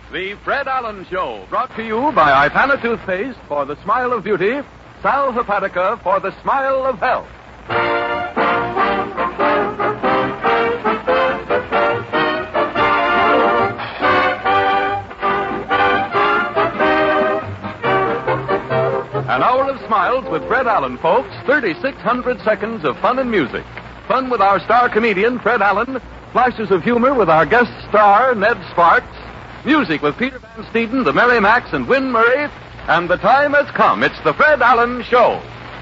The Fred Allen Show, brought to you by Ipana Toothpaste for the smile of beauty, Sal Hepatica for the smile of health. An hour of smiles with Fred Allen, folks. 3,600 seconds of fun and music. Fun with our star comedian, Fred Allen. Flashes of humor with our guest star, Ned Sparks. Music with Peter Van Steeden, the Merry Macs, and Win Murray. And the time has come. It's the Fred Allen Show.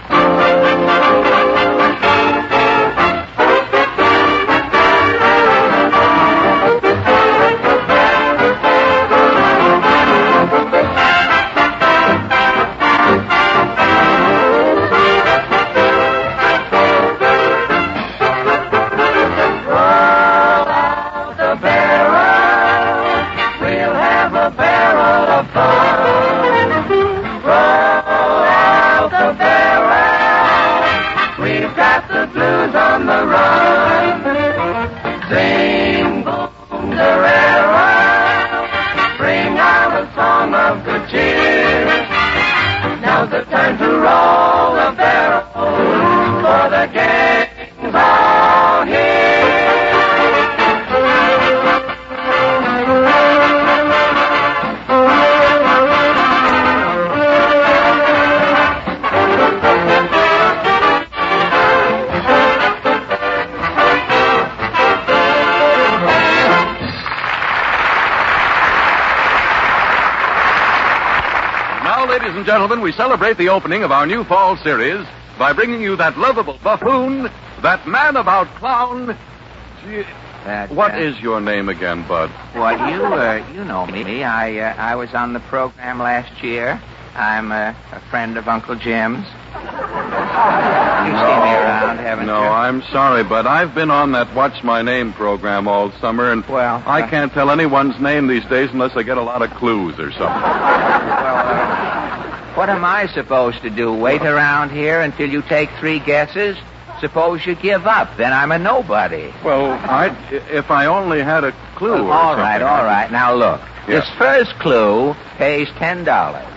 Ladies and gentlemen, we celebrate the opening of our new fall series by bringing you that lovable buffoon, that man-about clown. What is your name again, Bud? Well, you know me. I was on the program last year. I'm a friend of Uncle Jim's. You see me around, haven't you? No, I'm sorry, Bud. I've been on that What's My Name program all summer, and I can't tell anyone's name these days unless I get a lot of clues or something. What am I supposed to do? Wait around here until you take 3 guesses? Suppose you give up, then I'm a nobody. Well, if I only had a clue. All right. Now look, This first clue pays $10.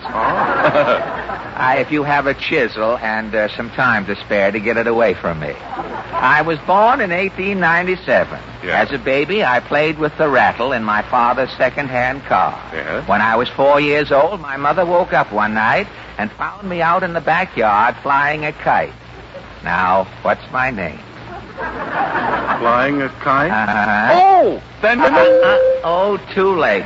If you have a chisel and some time to spare to get it away from me. I was born in 1897. Yes. As a baby, I played with the rattle in my father's second-hand car. Yes. When I was 4 years old, my mother woke up one night and found me out in the backyard flying a kite. Now, what's my name? Flying a kite? Uh-huh. Oh! Then... Oh, too late.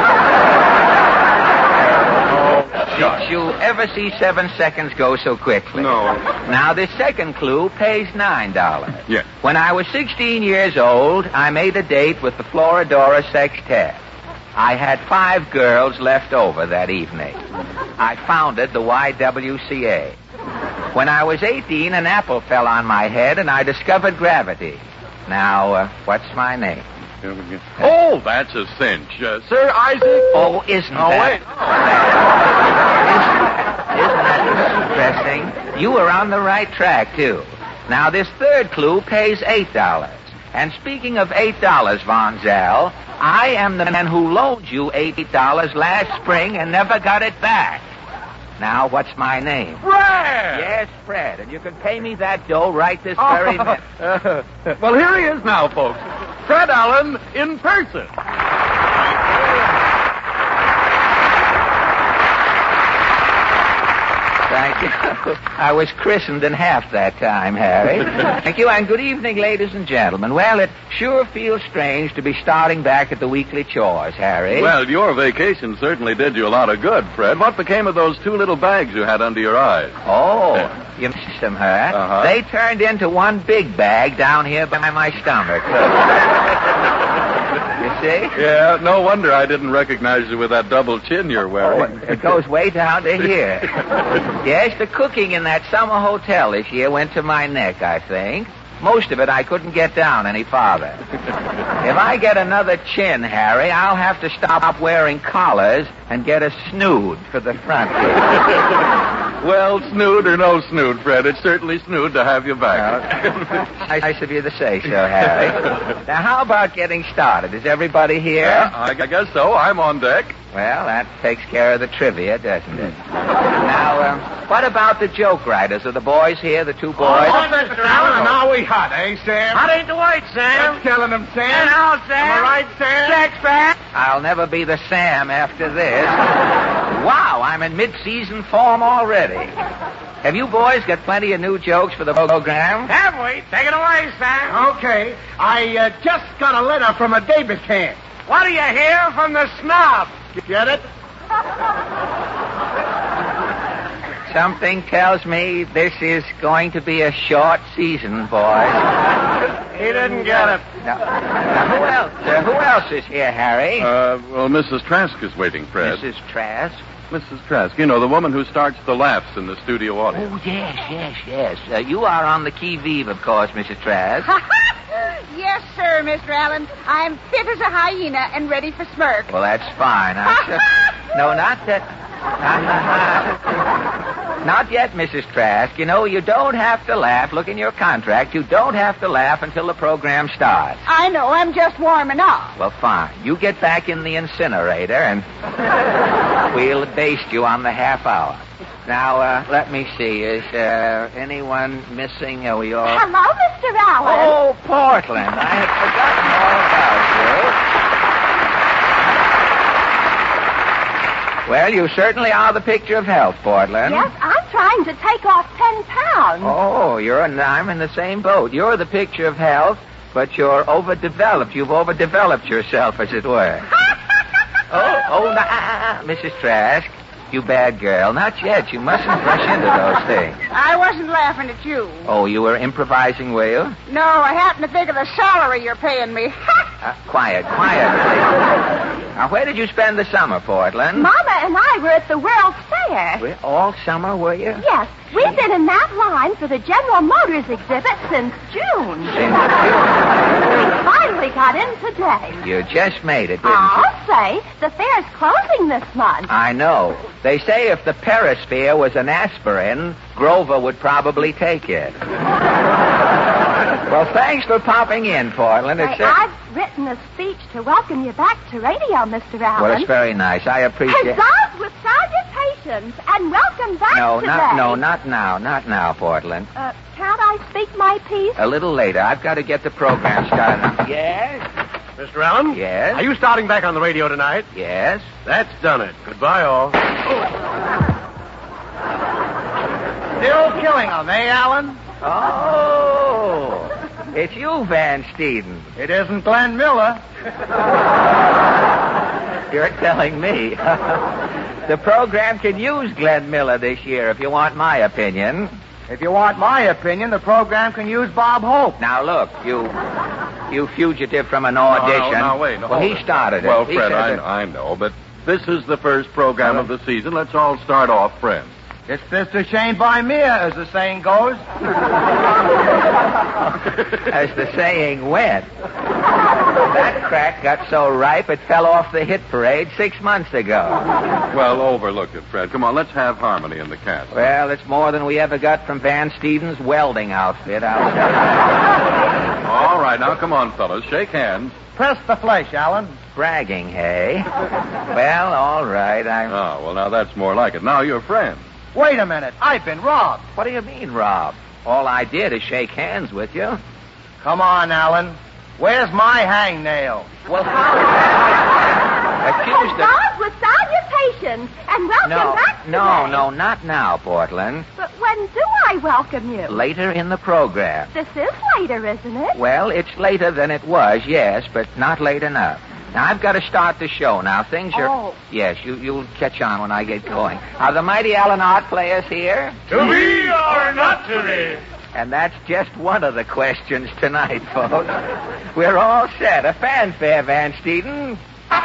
Did you ever see 7 seconds go so quickly? No. Now, this second clue pays $9. Yes. When I was 16 years old, I made a date with the Floridora Sextet. I had 5 girls left over that evening. I founded the YWCA. When I was 18, an apple fell on my head, and I discovered gravity. Now, what's my name? Oh, that's a cinch. Sir Isaac... Oh, isn't that... Isn't that interesting? You were on the right track, too. Now, this third clue pays $8. And speaking of $8, Von Zell, I am the man who loaned you $8 last spring and never got it back. Now, what's my name? Fred! Yes, Fred, and you can pay me that dough right this very minute. Well, here he is now, folks. Fred Allen in person. Thank you. I was christened in half that time, Harry. Thank you, and good evening, ladies and gentlemen. Well, it sure feels strange to be starting back at the weekly chores, Harry. Well, your vacation certainly did you a lot of good, Fred. What became of those 2 little bags you had under your eyes? Oh, you missed them, huh? Uh-huh. They turned into one big bag down here by my stomach. You see? Yeah, no wonder I didn't recognize you with that double chin you're wearing. Oh, it goes way down to here. Yes, the cooking in that summer hotel this year went to my neck, I think. Most of it I couldn't get down any farther. If I get another chin, Harry, I'll have to stop wearing collars and get a snood for the front. Well, snood or no snood, Fred, it's certainly snood to have you back. Well, nice of you to say so, Harry. Now, how about getting started? Is everybody here? I guess so. I'm on deck. Well, that takes care of the trivia, doesn't it? Now, what about the joke writers? Are the boys here, the two boys? Oh, Mr. Allen, and are we hot, eh, Sam? Hot ain't the white, Sam. That's killing them, Sam. And now, Sam. Am I right, Sam? Jack's back. I'll never be the Sam after this. Wow, I'm in mid-season form already. Have you boys got plenty of new jokes for the program? Have we? Take it away, Sam. Okay. I just got a letter from a Davis camp. What do you hear from the snob? Get it? Something tells me this is going to be a short season, boys. He didn't get it. Now, who else is here, Harry? Well, Mrs. Trask is waiting, Fred. Mrs. Trask? Mrs. Trask, you know, the woman who starts the laughs in the studio audience. Oh, yes. You are on the qui-vive, of course, Mrs. Trask. Yes, sir, Mr. Allen. I'm fit as a hyena and ready for smirk. Well, that's fine. No, not that. Not yet, Mrs. Trask. You know, you don't have to laugh. Look in your contract. You don't have to laugh until the program starts. I know. I'm just warming up. Well, fine. You get back in the incinerator, and we'll baste you on the half hour. Now, let me see. Is anyone missing? Are we all... Hello, Mr. Allen. Oh, Portland. I had forgotten all about you. Well, you certainly are the picture of health, Portland. Yes, I'm trying to take off 10 pounds. Oh, I'm in the same boat. You're the picture of health, but you're overdeveloped. You've overdeveloped yourself, as it were. Mrs. Trask. You bad girl. Not yet. You mustn't rush into those things. I wasn't laughing at you. Oh, you were improvising, were you? No, I happened to think of the salary you're paying me. Quiet. Now, where did you spend the summer, Portland? Mama and I were at the World's Fair. All summer, were you? Yes. We've been in that line for the General Motors exhibit since June. We finally got in today. You just made it, didn't you? I'll say, the fair's closing this month. I know. They say if the Perisphere was an aspirin, Grover would probably take it. Well, thanks for popping in, Portland. I've written a speech to welcome you back to radio, Mr. Allen. Well, it's very nice. I appreciate... Huzzahs with salutations, and welcome back today. Not now, Portland. Can't I speak my piece? A little later. I've got to get the program started now. Yes? Mr. Allen? Yes? Are you starting back on the radio tonight? Yes? That's done it. Goodbye, all. Still killing them, eh, Allen? Oh, it's you, Van Steeden. It isn't Glenn Miller. You're telling me. The program can use Glenn Miller this year, if you want my opinion. If you want my opinion, the program can use Bob Hope. Now, look, you fugitive from an audition. No, wait. Well, he started it. Well, Fred, I know, but this is the first program of the season. Let's all start off friends. It's this to Shane by Mia, as the saying goes. As the saying went. That crack got so ripe it fell off the hit parade 6 months ago. Well, overlook it, Fred. Come on, let's have harmony in the cast. Well, it's more than we ever got from Van Steeden's welding outfit, I'll tell you. All right, now come on, fellas. Shake hands. Press the flesh, Allen. Bragging, hey? Well, all right, Oh, well, now that's more like it. Now you're friends. Wait a minute. I've been robbed. What do you mean, Rob? All I did is shake hands with you. Come on, Allen. Where's my hangnail? Well, how is that? Accused of... Huzzahs with salutations, and welcome back today. No, not now, Portland. But when do I welcome you? Later in the program. This is later, isn't it? Well, it's later than it was, yes, but not late enough. Now, I've got to start the show now. Things are... Oh. Yes, you'll catch on when I get going. Are the Mighty Allen Art players here? To be or not to be? And that's just one of the questions tonight, folks. We're all set. A fanfare, Van Steeden.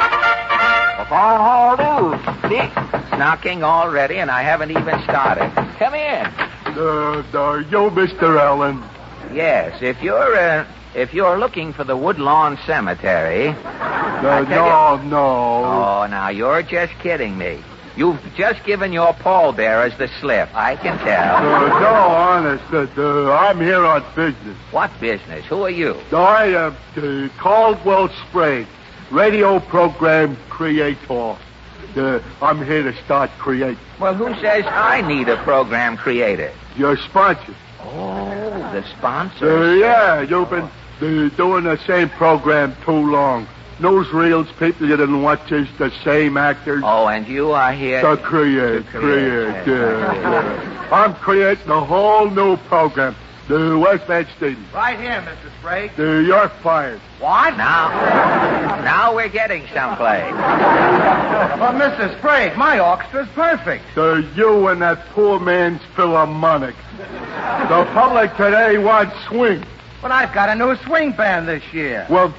See? It's knocking already, and I haven't even started. Come in. Yo, Mr. Allen. Yes, if you're looking for the Woodlawn Cemetery... No. Oh, now, you're just kidding me. You've just given your pallbearers the slip. I can tell. No, honest. I'm here on business. What business? Who are you? I am Caldwell Sprague, radio program creator. I'm here to start creating. Well, who says I need a program created? Your sponsor. Oh, the sponsor. Yeah, you've been doing the same program too long. Newsreels, people you didn't watch is the same actors. Oh, and you are here to create. Yeah. I'm creating a whole new program. The West Van Stadium. Right here, Mr. Sprague. You're fired. What? Now we're getting someplace. Well, Mr. Sprague, my orchestra's perfect. You and that poor man's Philharmonic. The public today wants swing. But I've got a new swing band this year. Well,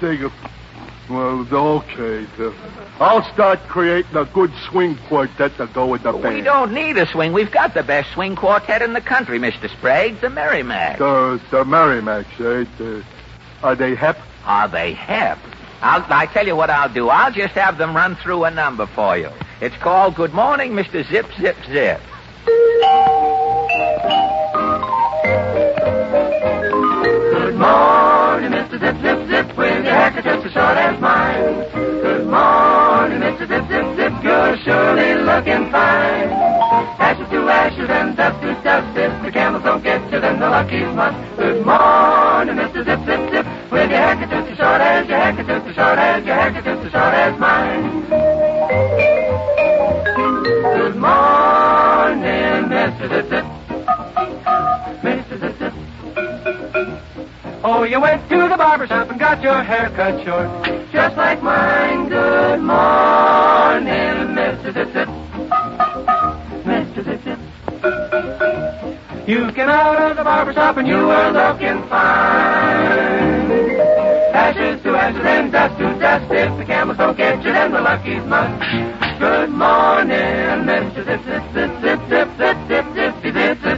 okay. I'll start creating a good swing quartet to go with the band. We don't need a swing. We've got the best swing quartet in the country, Mr. Sprague, the Merrimack. The Merrimacks, eh? Are they hep? Are they hep? I tell you what I'll do. I'll just have them run through a number for you. It's called Good Morning, Mr. Zip, Zip, Zip. Good morning, Mr. Zip, Zip, Zip, with your haircut just as short as mine. Good morning, Mr. Zip, Zip, Zip, you're surely looking fine. Ashes to ashes and dust to dust, if the camels don't get you, then the luckies must. Good morning, Mr. Zip, Zip, Zip, with your haircut just as short as your haircut just as short as your haircut just as short as mine. Good morning, Mr. Zip, Zip. Mr. Zip, Zip. Oh, you went to the barber shop and got your hair cut short, just like mine. Good morning, Mr. Zip Zip. Mr. Zip Zip. You came out of the barber shop and you were looking fine. Ashes to ashes and dust to dust. If the camels don't get you, then the luckies must. Good morning, Mr. Zip Zip Zip Zip Zip Zip Zip Zip Zip Zip.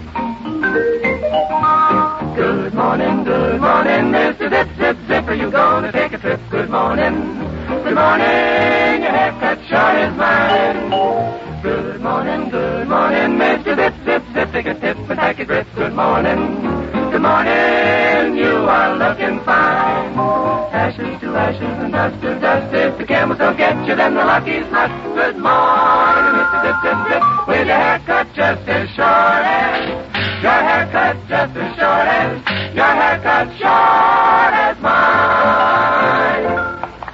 Good morning, Mr. Zip, Zip, Zip. Are you gonna take a trip? Good morning, your haircut short as mine. Good morning, Mr. Zip, Zip, Zip. Take a tip and take a grip. Good morning, you are looking fine. Ashes to ashes and dust to dust. If the camels don't get you, then the luckies must. Good morning, Mr. Zip, Zip, Zip. With your haircut just as short as. Your haircut just as short as, your haircut short as mine.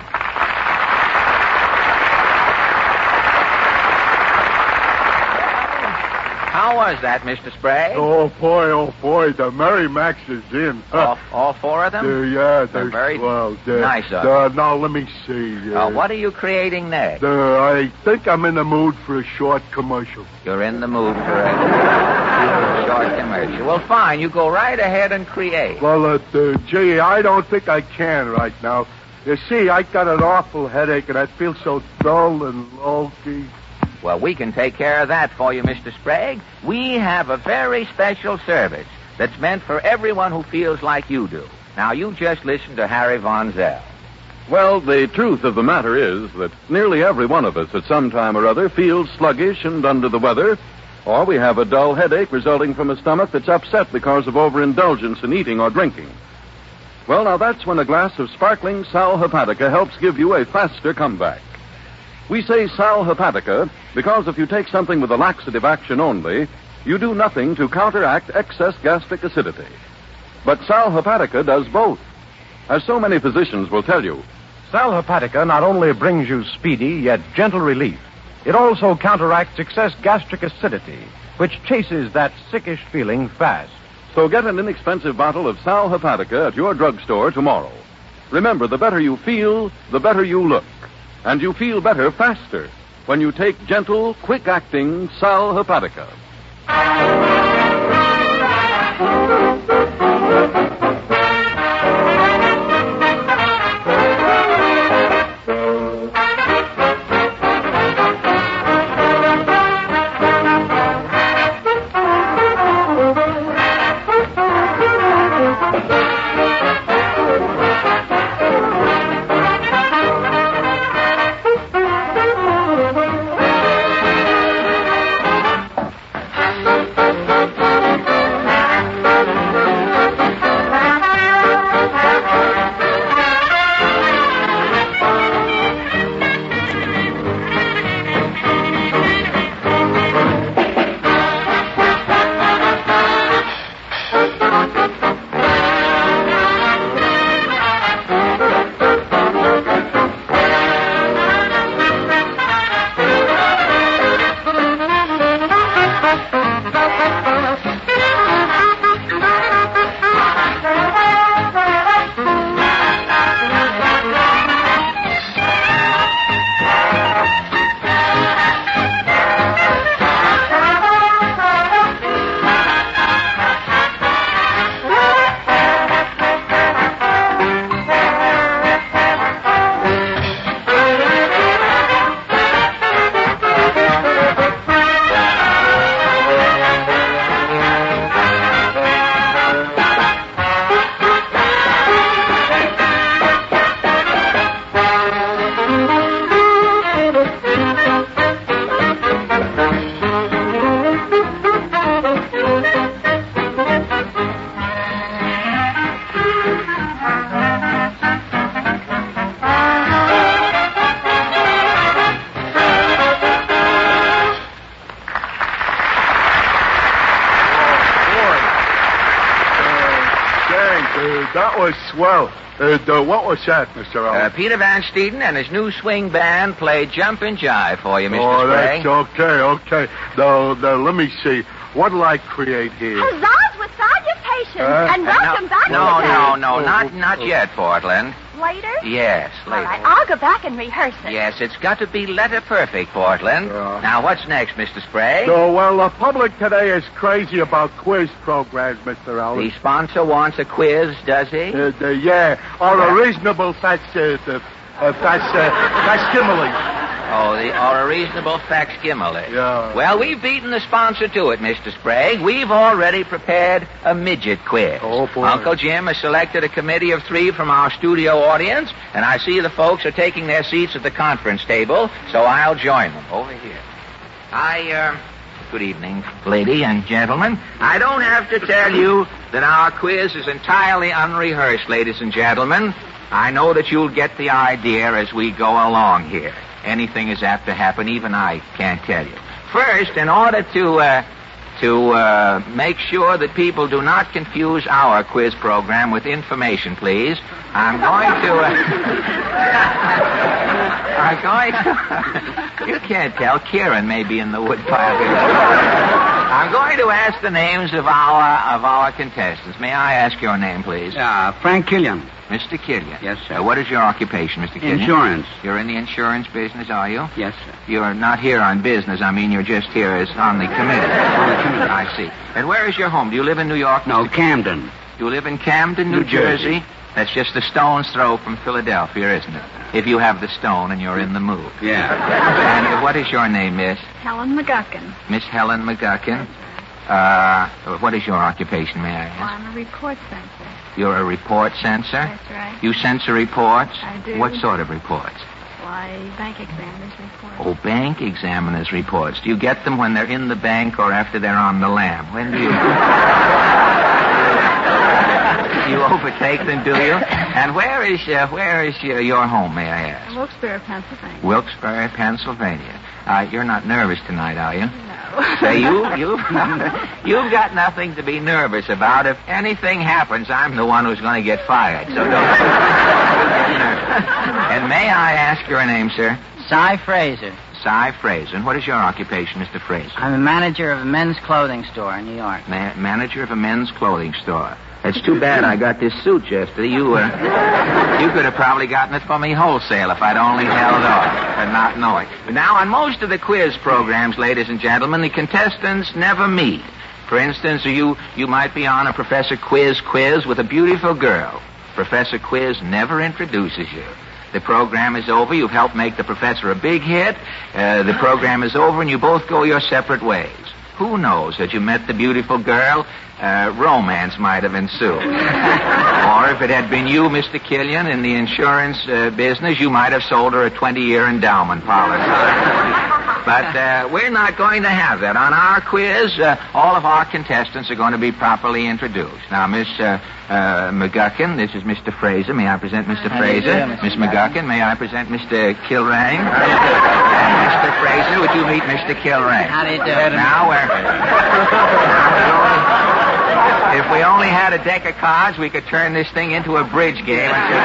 How was that, Mr. Sprague? Oh, boy, the Merrimacks is in. All four of them? Yeah, they're very well. nice. Now, let me see. What are you creating next? I think I'm in the mood for a short commercial. You're in the mood for a short commercial. Well, fine. You go right ahead and create. Well, gee, I don't think I can right now. You see, I got an awful headache, and I feel so dull and low-key. Well, we can take care of that for you, Mr. Sprague. We have a very special service that's meant for everyone who feels like you do. Now, you just listen to Harry Von Zell. Well, the truth of the matter is that nearly every one of us at some time or other feels sluggish and under the weather, or we have a dull headache resulting from a stomach that's upset because of overindulgence in eating or drinking. Well, now that's when a glass of sparkling Sal Hepatica helps give you a faster comeback. We say Sal Hepatica because if you take something with a laxative action only, you do nothing to counteract excess gastric acidity. But Sal Hepatica does both. As so many physicians will tell you, Sal Hepatica not only brings you speedy yet gentle relief, it also counteracts excess gastric acidity, which chases that sickish feeling fast. So get an inexpensive bottle of Sal Hepatica at your drugstore tomorrow. Remember, the better you feel, the better you look. And you feel better faster when you take gentle, quick-acting Sal Hepatica. that was swell. What was that, Mr. Allen? Peter Van Steeden and his new swing band played Jump and Jive for you, Mr. Oh, Sprague. that's okay. Now, let me see. What'll I create here? Huzzahs with salutations, and welcome back to the Not yet, Portland. Later? Yes, later. All right, I'll go back and rehearse it. Yes, it's got to be letter perfect, Portland. Now, what's next, Mr. Sprague? The public today is crazy about quiz programs, Mr. Allen. The sponsor wants a quiz, does he? Yeah, or a reasonable facsimile. Or a reasonable facsimile. Yeah. Well, we've beaten the sponsor to it, Mr. Sprague. We've already prepared a midget quiz. Oh, boy. Uncle Jim has selected a committee of 3 from our studio audience, and I see the folks are taking their seats at the conference table, so I'll join them over here. Good evening, lady and gentlemen. I don't have to tell you that our quiz is entirely unrehearsed, ladies and gentlemen. I know that you'll get the idea as we go along here. Anything is apt to happen, even I can't tell you. First, in order to make sure that people do not confuse our quiz program with information, please, I'm going to... You can't tell. Kieran may be in the woodpile here. I'm going to ask the names of our contestants. May I ask your name, please? Frank Killian. Mr. Killian. Yes, sir. What is your occupation, Mr. Killian? Insurance. You're in the insurance business, are you? Yes, sir. You're not here on business. I mean, you're just here as on the committee. I see. And where is your home? Do you live in New York? No, Camden. You live in Camden, New Jersey? That's just a stone's throw from Philadelphia, isn't it? If you have the stone and you're in the mood. Yeah. And what is your name, miss? Helen McGuckin. Miss Helen McGuckin. What is your occupation, may I ask? I'm a report censor. You're a report censor? That's right. You censor reports? I do. What sort of reports? Why, bank examiners reports. Oh, bank examiners reports. Do you get them when they're in the bank or after they're on the lam? When do you... You overtake them, do you? And where is your home, may I ask? Wilkes-Barre, Pennsylvania. Wilkes-Barre, Pennsylvania. You're not nervous tonight, are you? No. Say, you've got nothing to be nervous about. If anything happens, I'm the one who's going to get fired. So don't get nervous. And may I ask your name, sir? Cy Fraser. Cy Fraser. And what is your occupation, Mr. Fraser? I'm a manager of a men's clothing store in New York. Manager of a men's clothing store. It's too bad I got this suit yesterday. You could have probably gotten it for me wholesale if I'd only held off and not knowing. But now, on most of the quiz programs, ladies and gentlemen, the contestants never meet. For instance, you might be on a Professor Quiz with a beautiful girl. Professor Quiz never introduces you. The program is over. You've helped make the professor a big hit. The program is over, and you both go your separate ways. Who knows? Had you met the beautiful girl, romance might have ensued. Or if it had been you, Mr. Killian, in the insurance business, you might have sold her a 20-year endowment policy. But we're not going to have that. On our quiz, all of our contestants are going to be properly introduced. Now, Miss McGuckin, this is Mr. Fraser. May I present Mr. Fraser? Miss McGuckin, may I present Mr. Kilrain? And Mr. Fraser, would you meet Mr. Kilrain? How do you do? Now, if we only had a deck of cards, we could turn this thing into a bridge game.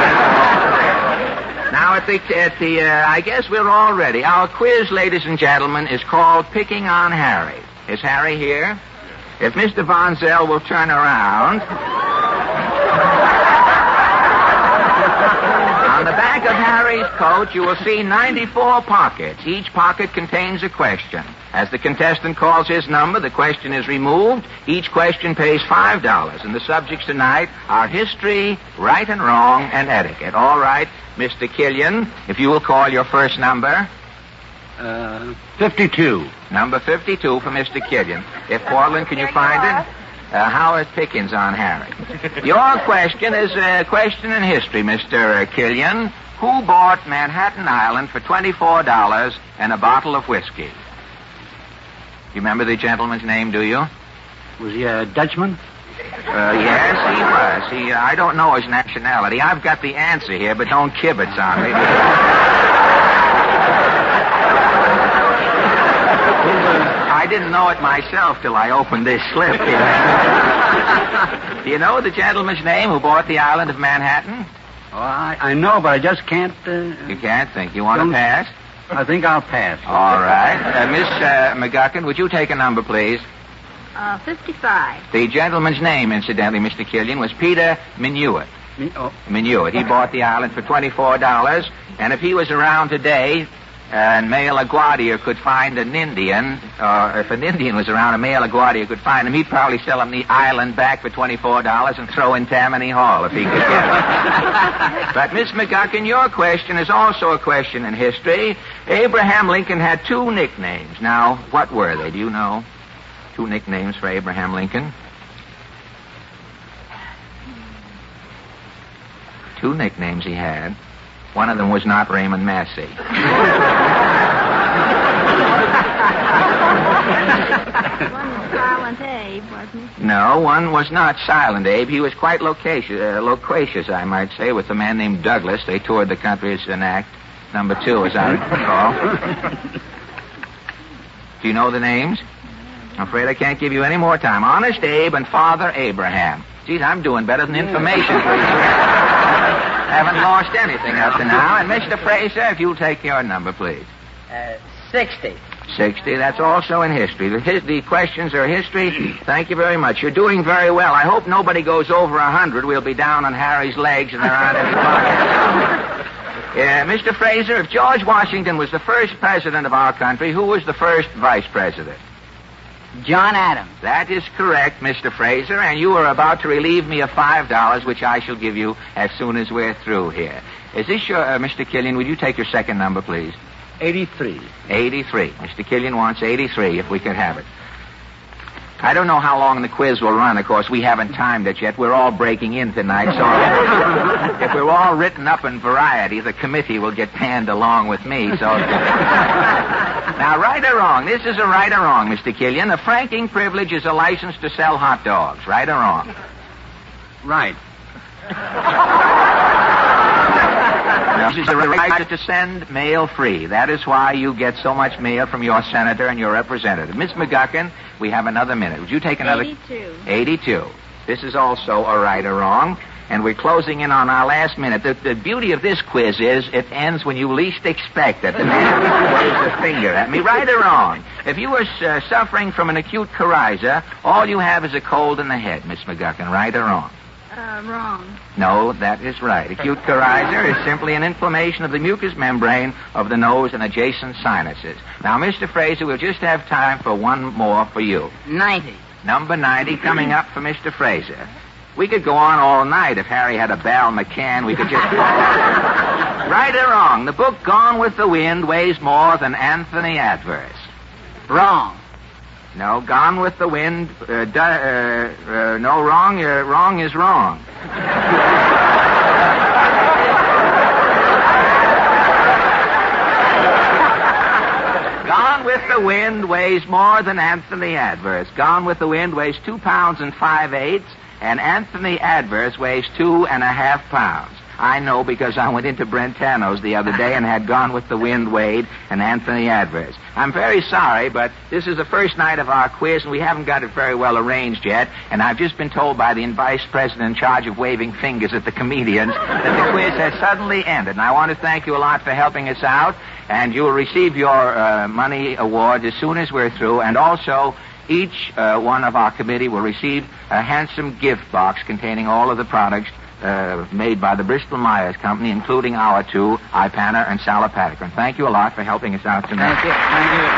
Now, I guess we're all ready. Our quiz, ladies and gentlemen, is called Picking on Harry. Is Harry here? If Mr. Von Zell will turn around. On the back of Harry's coat, you will see 94 pockets. Each pocket contains a question. As the contestant calls his number, the question is removed. Each question pays $5. And the subjects tonight are history, right and wrong, and etiquette. All right, Mr. Killian, if you will call your first number. 52. Number 52 for Mr. Killian. If Portland, can you find it? Howard Pickens on Harry. Your question is a question in history, Mr. Killian. Who bought Manhattan Island for $24 and a bottle of whiskey? You remember the gentleman's name, do you? Was he a Dutchman? Yes, he was. I don't know his nationality. I've got the answer here, but don't kibitz on me. I didn't know it myself till I opened this slip here. Do you know the gentleman's name who bought the island of Manhattan? Oh, I know, but I just can't... You can't think. You want to pass? I think I'll pass. All right. Miss McGuckin, would you take a number, please? 55. The gentleman's name, incidentally, Mr. Killian, was Peter Minuit. Minuit. He bought the island for $24, and if he was around today, and Male LaGuardia could find an Indian, or if an Indian was around and Male LaGuardia could find him, he'd probably sell him the island back for $24 and throw in Tammany Hall if he could get it. But, Miss McGuckin, your question is also a question in history. Abraham Lincoln had 2 nicknames. Now, what were they? Do you know? 2 nicknames for Abraham Lincoln. 2 nicknames he had. One of them was not Raymond Massey. One was Silent Abe, wasn't it? No, one was not Silent Abe. He was quite loquacious, I might say, with a man named Douglas. They toured the country as an act. Number 2, as I recall. Do you know the names? I'm afraid I can't give you any more time. Honest Abe and Father Abraham. Geez, I'm doing better than information for you. Haven't lost anything up to now. And Mr. Fraser, if you'll take your number, please. 60. 60. That's also in history. The questions are history. Thank you very much. You're doing very well. I hope nobody goes over 100. We'll be down on Harry's legs and there aren't any pockets. Mr. Fraser, if George Washington was the first president of our country, who was the first vice president? John Adams. That is correct, Mr. Fraser, and you are about to relieve me of $5, which I shall give you as soon as we're through here. Is this your, Mr. Killian, would you take your second number, please? 83. 83. Mr. Killian wants 83, if we could have it. I don't know how long the quiz will run. Of course, we haven't timed it yet. We're all breaking in tonight, so if we're all written up in Variety, the committee will get panned along with me, so... Now, right or wrong? This is a right or wrong, Mr. Killian. A franking privilege is a license to sell hot dogs. Right or wrong? Right. This is a right to send mail free. That is why you get so much mail from your senator and your representative. Miss McGuckin, we have another minute. Would you take another... 82. 82. This is also a right or wrong. And we're closing in on our last minute. The beauty of this quiz is it ends when you least expect it. The man waves a finger at me. Right or wrong? If you were suffering from an acute coryza, all you have is a cold in the head, Miss McGuckin. Right or wrong? Wrong. No, that is right. Acute coryza is simply an inflammation of the mucous membrane of the nose and adjacent sinuses. Now, Mr. Fraser, we'll just have time for one more for you. 90. Number 90 coming up for Mr. Fraser. We could go on all night if Harry had a Bal McCann. We could just go on. Right or wrong? The book Gone with the Wind weighs more than Anthony Adverse. Wrong. No, Gone with the Wind. No, wrong. Wrong is wrong. Gone with the Wind weighs more than Anthony Adverse. Gone with the Wind weighs 2 pounds and 5/8, and Anthony Adverse weighs 2.5 pounds. I know because I went into Brentano's the other day and had Gone with the Wind weighed and Anthony Adverse. I'm very sorry, but this is the first night of our quiz, and we haven't got it very well arranged yet. And I've just been told by the vice president in charge of waving fingers at the comedians that the quiz has suddenly ended. And I want to thank you a lot for helping us out. And you will receive your money award as soon as we're through. And also, each one of our committee will receive a handsome gift box containing all of the products made by the Bristol-Myers Company, including our 2, Ipana and Salopatacrin. Thank you a lot for helping us out tonight. Thank you. Thank you.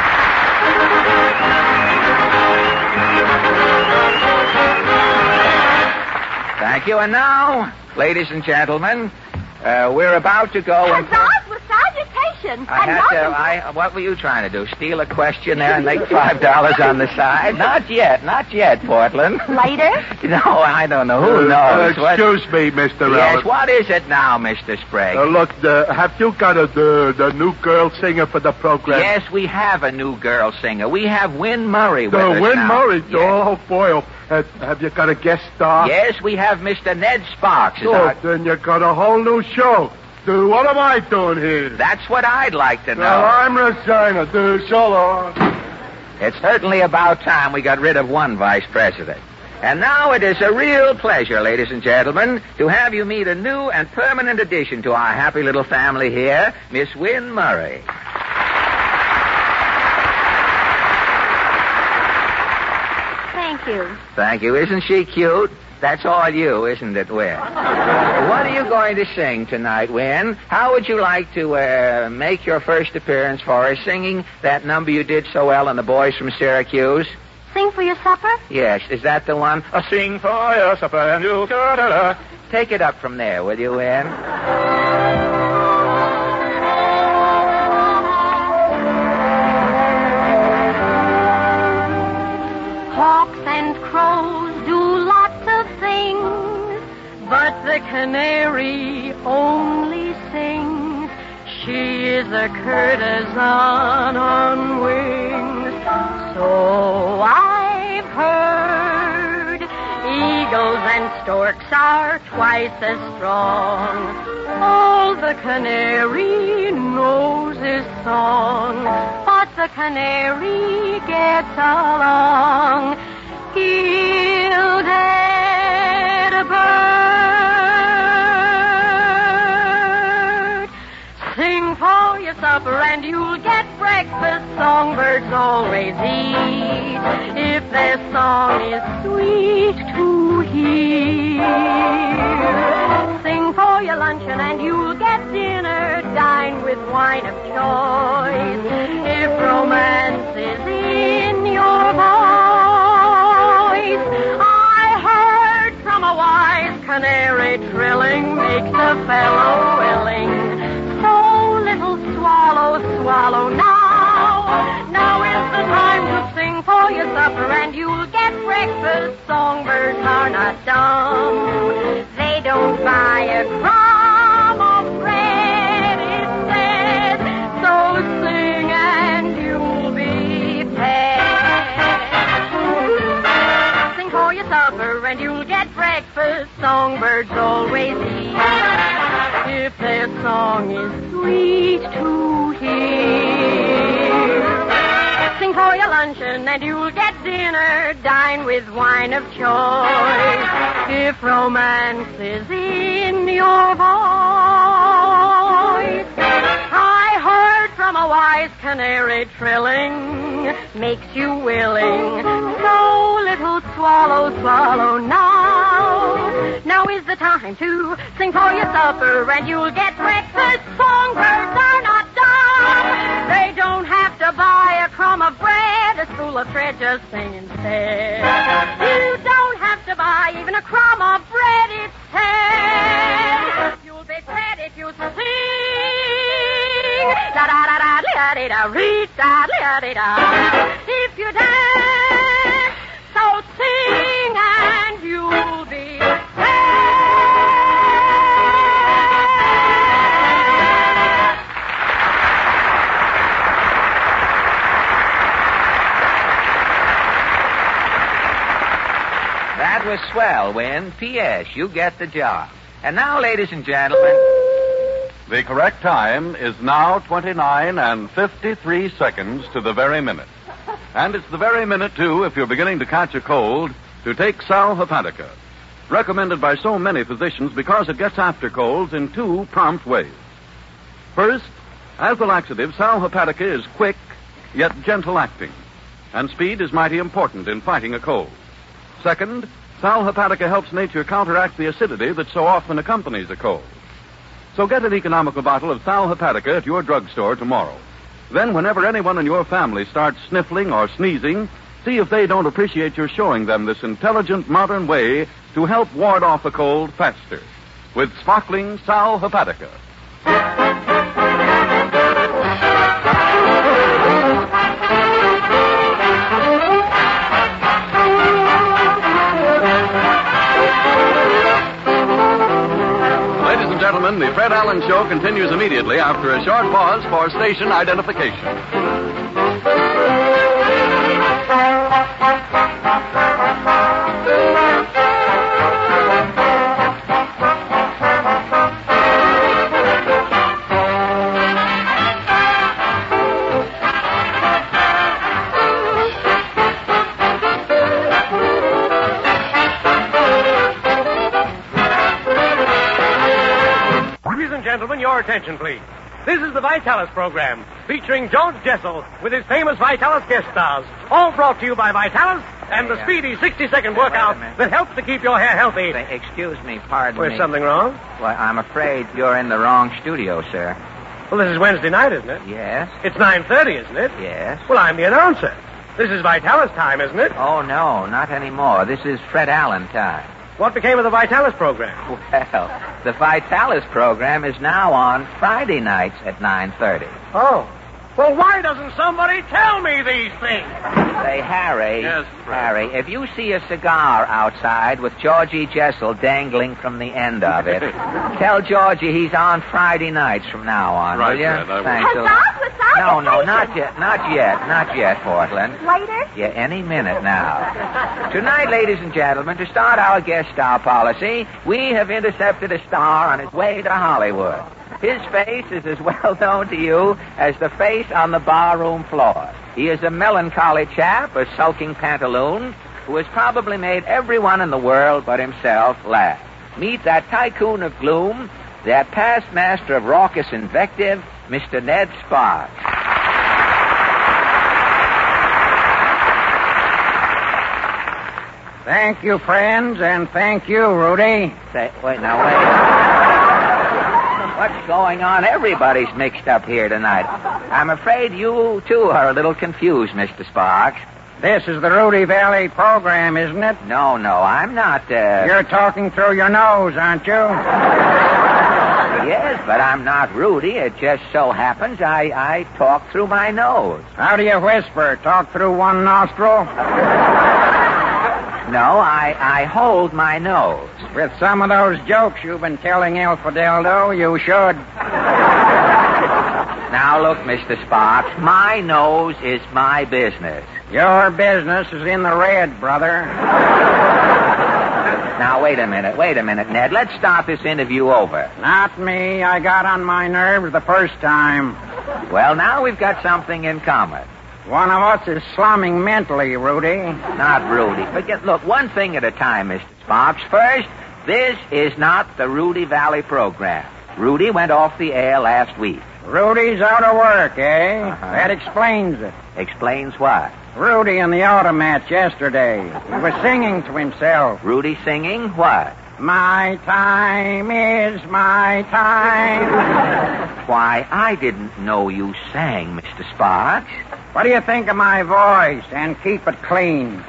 Thank you. And now, ladies and gentlemen, we're about to go and... Huzzahs with salutation. What were you trying to do? Steal a question there and make $5 on the side? Not yet, Portland. Later? No, I don't know. Who knows? Excuse me, Mr. Yes, Allen. what is it now, Mr. Sprague? Look, have you got the new girl singer for the program? Yes, we have a new girl singer. We have Win Murray with us Win now. Murray? Yes. Oh, boy. Have you got a guest star? Yes, we have Mr. Ned Sparks. Then you got a whole new show. What am I doing here? That's what I'd like to know. Well, I'm Regina. So long. It's certainly about time we got rid of one vice president. And now it is a real pleasure, ladies and gentlemen, to have you meet a new and permanent addition to our happy little family here, Miss Wynn Murray. Thank you. Thank you. Isn't she cute? That's all you, isn't it, Wynn? What are you going to sing tonight, Wynn? How would you like to make your first appearance for us, singing that number you did so well on The Boys from Syracuse? Sing for your supper? Yes, is that the one? Sing for your supper and you... Take it up from there, will you, Wynn? Hawks and crows do lots of things, but the canary only sings. She is a courtesan on wings. So I've heard eagles and storks are twice as strong. All the canary knows is song, but the canary gets along. Hildebird, sing for your supper and you'll get breakfast. Songbirds always eat if their song is sweet to hear. Sing for your luncheon and you'll get dinner. Dine with wine of choice if romance is in your voice. I heard from a wise canary trilling makes a fellow willing. So little swallow, swallow now. Now is the time to sing for your supper and you'll get breakfast. Songbirds are not dumb. They don't buy a crumb of bread, it says. So sing and you'll be fed. Sing for your supper and you'll get breakfast. Songbirds always eat if their song is sweet to hear. Sing for your luncheon and you'll get dinner. Dine with wine of choice if romance is in your voice. I heard from a wise canary trilling makes you willing. So little swallow, swallow now. Now is the time to sing for your supper and you'll get breakfast. Songbirds are not dumb. They don't have to buy a crumb of bread, a spool of thread, just sing instead. You don't have to buy even a crumb of bread, it's said. You'll be fed if you sing. Da-da-da-da-da-da-da-da-da-da. If you dance, so sing and you'll be That was swell, Wynn. P.S. You get the job. And now, ladies and gentlemen... The correct time is now 29 and 53 seconds to the very minute. And it's the very minute, too, if you're beginning to catch a cold, to take Sal Hepatica. Recommended by so many physicians because it gets after colds in two prompt ways. First, as a laxative, Sal Hepatica is quick, yet gentle acting. And speed is mighty important in fighting a cold. Second, Sal Hepatica helps nature counteract the acidity that so often accompanies a cold. So get an economical bottle of Sal Hepatica at your drugstore tomorrow. Then whenever anyone in your family starts sniffling or sneezing, see if they don't appreciate your showing them this intelligent modern way to help ward off a cold faster. With sparkling Sal Hepatica. Gentlemen, the Fred Allen Show continues immediately after a short pause for station identification. your attention, please. This is the Vitalis program, featuring George Jessel with his famous Vitalis guest stars. All brought to you by Vitalis and the speedy 60-second workout that helps to keep your hair healthy. Excuse me, pardon me. Was something wrong? Well, I'm afraid you're in the wrong studio, sir. Well, this is Wednesday night, isn't it? Yes. It's 9:30, isn't it? Yes. Well, I'm the announcer. This is Vitalis time, isn't it? Oh, no, not anymore. This is Fred Allen time. What became of the Vitalis program? Well, the Vitalis program is now on Friday nights at 9:30. Oh. Well, why doesn't somebody tell me these things? Say, Harry. Yes, Fred. Harry, if you see a cigar outside with Georgie Jessel dangling from the end of it, tell Georgie he's on Friday nights from now on, Right, will you? Fred, I will. Thanks a lot. Huzzah, huzzah, No, the not yet. Not yet, Portland. Later? Yeah, any minute now. Tonight, ladies and gentlemen, to start our guest star policy, we have intercepted a star on his way to Hollywood. His face is as well known to you as the face on the barroom floor. He is a melancholy chap, a sulking pantaloon, who has probably made everyone in the world but himself laugh. Meet that tycoon of gloom, that past master of raucous invective, Mr. Ned Sparks. Thank you, friends, and thank you, Rudy. Say, wait. What's going on? Everybody's mixed up here tonight. I'm afraid you, too, are a little confused, Mr. Sparks. This is the Rudy Valley program, isn't it? No, I'm not, You're talking through your nose, aren't you? Yes, but I'm not Rudy. It just so happens I talk through my nose. How do you whisper? Talk through one nostril? No, I hold my nose. With some of those jokes you've been telling El Fideldo, you should. Now, look, Mr. Sparks, my nose is my business. Your business is in the red, brother. Now, wait a minute, Ned. Let's start this interview over. Not me. I got on my nerves the first time. Well, now we've got something in common. One of us is slumming mentally, Rudy. Not Rudy. But look, one thing at a time, Mr. Sparks. First, this is not the Rudy Valley program. Rudy went off the air last week. Rudy's out of work, eh? Uh-huh. That explains it. Explains what? Rudy in the auto match yesterday. He was singing to himself. Rudy singing what? My time is my time. Why, I didn't know you sang, Mr. Sparks. What do you think of my voice? And keep it clean.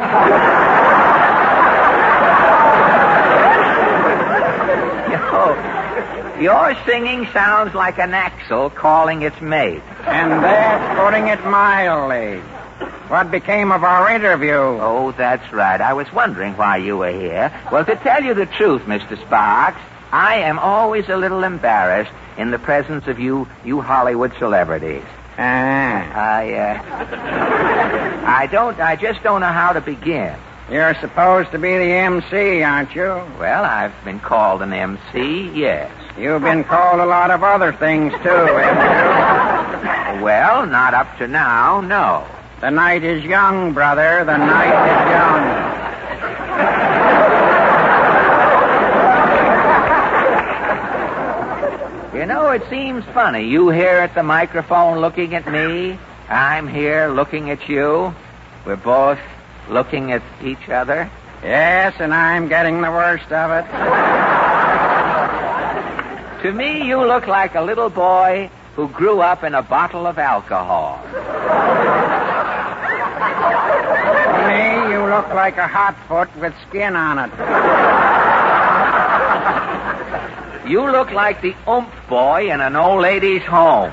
Your singing sounds like an axle calling its mate. And that's putting it mildly. What became of our interview? Oh, that's right. I was wondering why you were here. Well, to tell you the truth, Mr. Sparks, I am always a little embarrassed in the presence of you Hollywood celebrities. I just don't know how to begin. You're supposed to be the MC, aren't you? Well, I've been called an MC, yes. You've been called a lot of other things, too, haven't you? Well, not up to now, no. The night is young, brother. The night is young. You know, it seems funny. You here at the microphone looking at me. I'm here looking at you. We're both looking at each other. Yes, and I'm getting the worst of it. To me, you look like a little boy who grew up in a bottle of alcohol. To me, you look like a hot foot with skin on it. You look like the oomph boy in an old lady's home.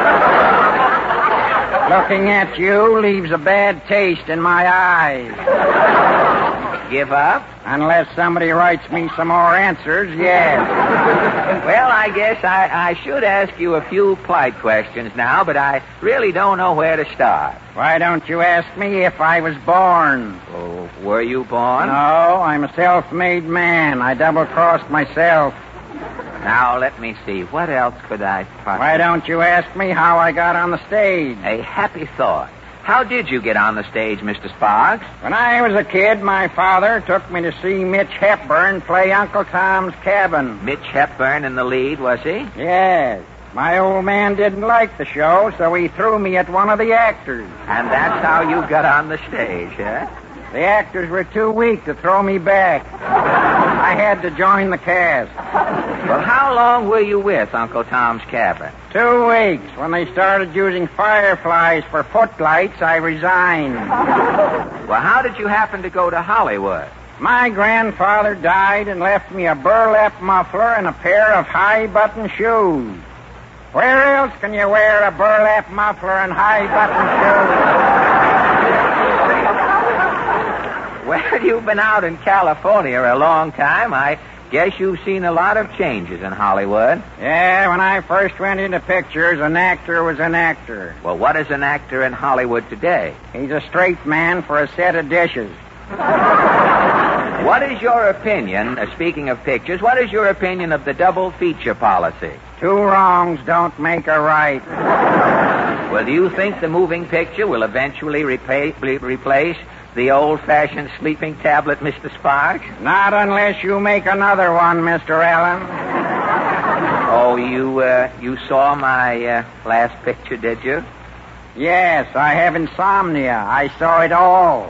Looking at you leaves a bad taste in my eyes. Give up? Unless somebody writes me some more answers, yes. Well, I guess I should ask you a few polite questions now, but I really don't know where to start. Why don't you ask me if I was born? Oh, were you born? No, I'm a self-made man. I double-crossed myself. Now, let me see. What else could I possibly... Why don't you ask me how I got on the stage? A happy thought. How did you get on the stage, Mr. Sparks? When I was a kid, my father took me to see Mitch Hepburn play Uncle Tom's Cabin. Mitch Hepburn in the lead, was he? Yes. My old man didn't like the show, so he threw me at one of the actors. And that's how you got on the stage, huh? The actors were too weak to throw me back. I had to join the cast. Well, how long were you with Uncle Tom's Cabin? 2 weeks. When they started using fireflies for footlights, I resigned. Well, how did you happen to go to Hollywood? My grandfather died and left me a burlap muffler and a pair of high-button shoes. Where else can you wear a burlap muffler and high-button shoes? Well, you've been out in California a long time. I guess you've seen a lot of changes in Hollywood. Yeah, when I first went into pictures, an actor was an actor. Well, what is an actor in Hollywood today? He's a straight man for a set of dishes. What is your opinion, speaking of pictures, what is your opinion of the double feature policy? 2 wrongs don't make a right. Well, do you think the moving picture will eventually replace the old-fashioned sleeping tablet, Mr. Sparks? Not unless you make another one, Mr. Allen. Oh, you saw my last picture, did you? Yes, I have insomnia. I saw it all.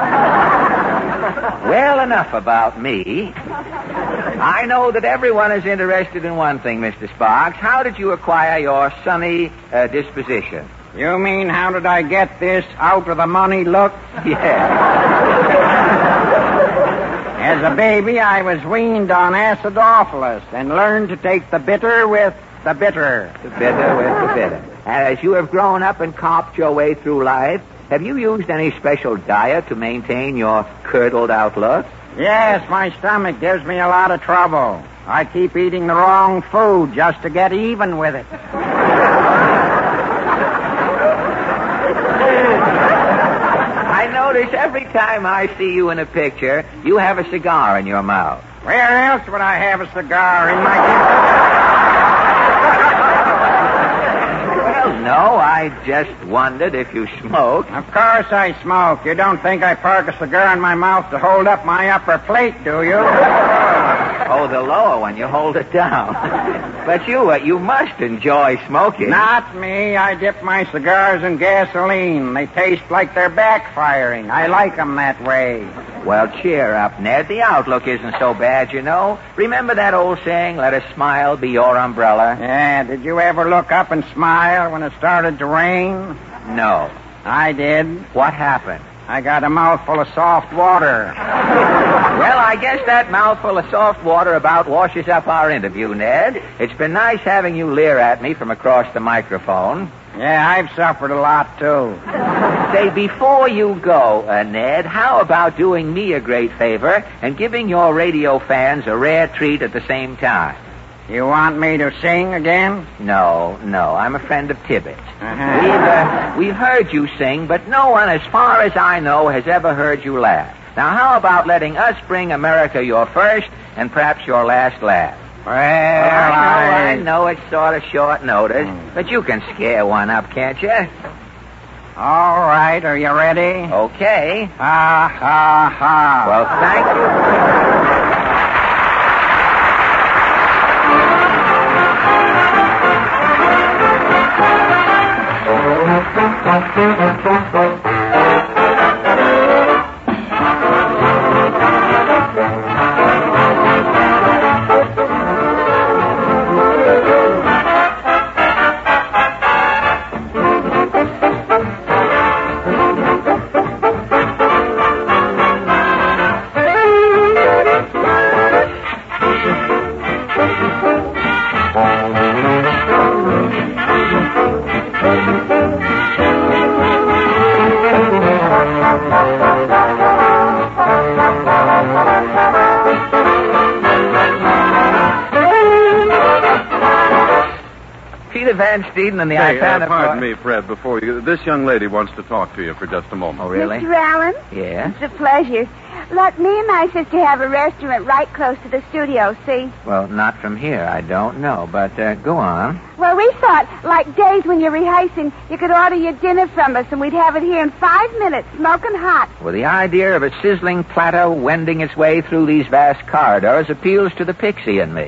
Well, enough about me. I know that everyone is interested in one thing, Mr. Sparks. How did you acquire your sunny disposition? You mean, how did I get this out-of-the-money look? Yeah. As a baby, I was weaned on acidophilus and learned to take the bitter with the bitter. The bitter with the bitter. And as you have grown up and copped your way through life, have you used any special diet to maintain your curdled outlook? Yes, my stomach gives me a lot of trouble. I keep eating the wrong food just to get even with it. I notice every time I see you in a picture, you have a cigar in your mouth. Where else would I have a cigar in my... No, I just wondered if you smoked. Of course I smoke. You don't think I park a cigar in my mouth to hold up my upper plate, do you? Oh, the lower one. You hold it down. But you must enjoy smoking. Not me. I dip my cigars in gasoline. They taste like they're backfiring. I like them that way. Well, cheer up, Ned. The outlook isn't so bad, you know. Remember that old saying, let a smile be your umbrella? Yeah, did you ever look up and smile when it started to rain? No. I did. What happened? I got a mouthful of soft water. Well, I guess that mouthful of soft water about washes up our interview, Ned. It's been nice having you leer at me from across the microphone. Yeah, I've suffered a lot, too. Say, before you go, Ned, how about doing me a great favor and giving your radio fans a rare treat at the same time? You want me to sing again? No. I'm a friend of Tibbetts. Uh-huh. We've heard you sing, but no one, as far as I know, has ever heard you laugh. Now, how about letting us bring America your first and perhaps your last laugh? Well, I know it's sort of short notice, but you can scare one up, can't you? All right, are you ready? Okay. Ha, ha, ha. Well, thank you. Van Steeden and the Ipana... Pardon me, Fred, before you... This young lady wants to talk to you for just a moment. Oh, really? Mr. Allen? Yeah? It's a pleasure. Look, me and my sister have a restaurant right close to the studio, see? Well, not from here. I don't know, but go on. Well, we thought, like days when you're rehearsing, you could order your dinner from us and we'd have it here in 5 minutes, smoking hot. Well, the idea of a sizzling platter wending its way through these vast corridors appeals to the pixie in me.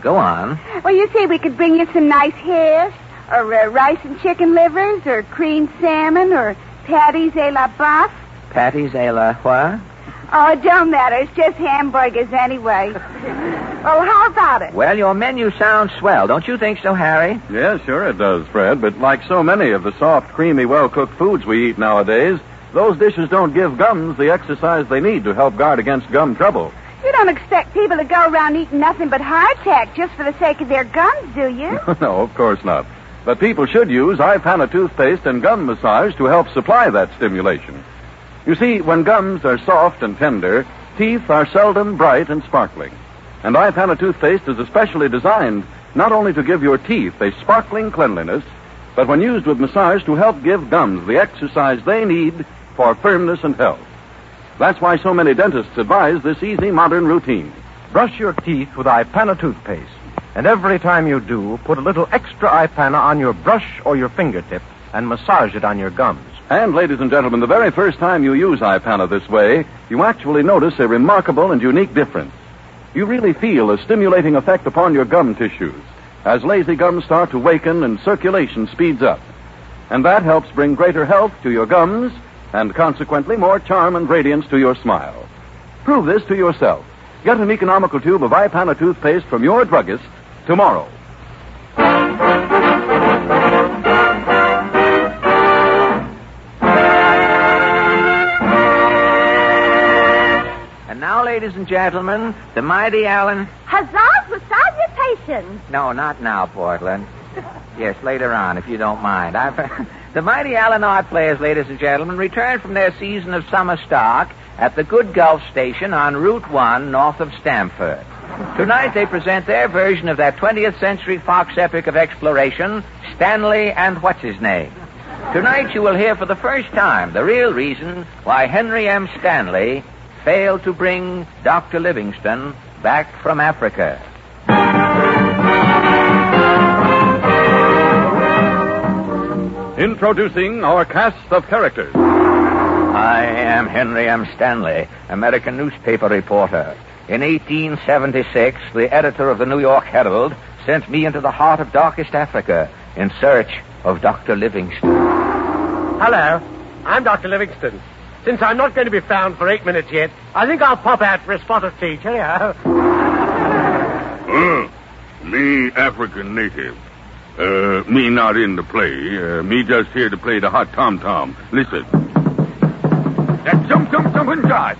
Go on. Well, you see, we could bring you some nice hash, or rice and chicken livers, or creamed salmon, or patties a la boeuf. Patties a la what? Oh, it don't matter. It's just hamburgers anyway. Well, how about it? Well, your menu sounds swell. Don't you think so, Harry? Yes, sure it does, Fred. But like so many of the soft, creamy, well-cooked foods we eat nowadays, those dishes don't give gums the exercise they need to help guard against gum trouble. You don't expect people to go around eating nothing but hardtack just for the sake of their gums, do you? No, of course not. But people should use iPana toothpaste and gum massage to help supply that stimulation. You see, when gums are soft and tender, teeth are seldom bright and sparkling. And iPana toothpaste is especially designed not only to give your teeth a sparkling cleanliness, but when used with massage to help give gums the exercise they need for firmness and health. That's why so many dentists advise this easy modern routine. Brush your teeth with iPana toothpaste. And every time you do, put a little extra iPana on your brush or your fingertip and massage it on your gums. And, ladies and gentlemen, the very first time you use iPana this way, you actually notice a remarkable and unique difference. You really feel a stimulating effect upon your gum tissues as lazy gums start to waken and circulation speeds up. And that helps bring greater health to your gums and, consequently, more charm and radiance to your smile. Prove this to yourself. Get an economical tube of iPana toothpaste from your druggist tomorrow. And now, ladies and gentlemen, the mighty Allen... Huzzahs with salutations. No, not now, Portland. Yes, later on, if you don't mind. The mighty Allen Art Players, ladies and gentlemen, returned from their season of summer stock at the Good Gulf Station on Route 1 north of Stamford. Tonight they present their version of that 20th Century Fox epic of exploration, Stanley and What's-His-Name. Tonight you will hear for the first time the real reason why Henry M. Stanley failed to bring Dr. Livingstone back from Africa. Introducing our cast of characters. I am Henry M. Stanley, American newspaper reporter. In 1876, the editor of the New York Herald sent me into the heart of darkest Africa in search of Dr. Livingstone. Hello, I'm Dr. Livingstone. Since I'm not going to be found for 8 minutes yet, I think I'll pop out for a spot of tea. Cheerio. Me African native. Me not in the play. Me just here to play the hot tom-tom. Listen. That jump and jive.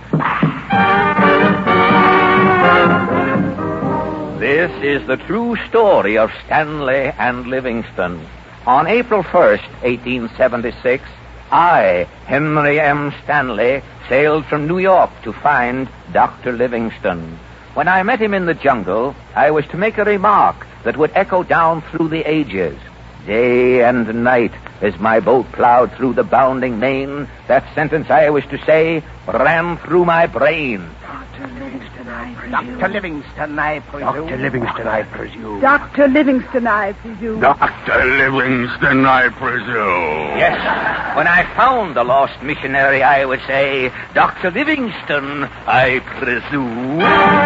This is the true story of Stanley and Livingstone. On April 1st, 1876, I, Henry M. Stanley, sailed from New York to find Dr. Livingstone. When I met him in the jungle, I was to make a remark that would echo down through the ages. Day and night, as my boat plowed through the bounding main, that sentence I was to say ran through my brain. Dr. Livingstone, I presume. Dr. Livingstone, I presume. Dr. Livingstone, I presume. Dr. Livingstone, I presume. Dr. Livingstone, I presume. Yes, when I found the lost missionary, I would say, Dr. Livingstone, I presume.